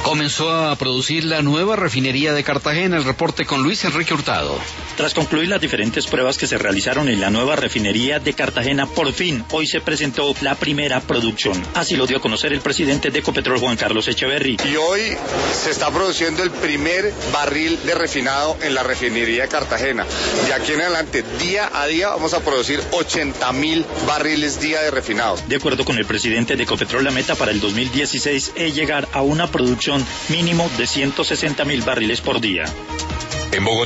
Comenzó a producir la nueva refinería de Cartagena. El reporte con Luis Enrique Hurtado. Tras concluir las diferentes pruebas que se realizaron en la nueva refinería de Cartagena, por fin hoy se presentó la primera producción. Así lo dio a conocer el presidente de Ecopetrol, Juan Carlos Echeverry. Y hoy se está produciendo el primer barril de refinado en la refinería de Cartagena. De aquí en adelante, día a día, vamos a producir 80.000 barriles día de refinado. De acuerdo con el presidente de Ecopetrol, la meta para el 2016 es llegar a una producción mínimo de 160.000 barriles por día. En Bogotá.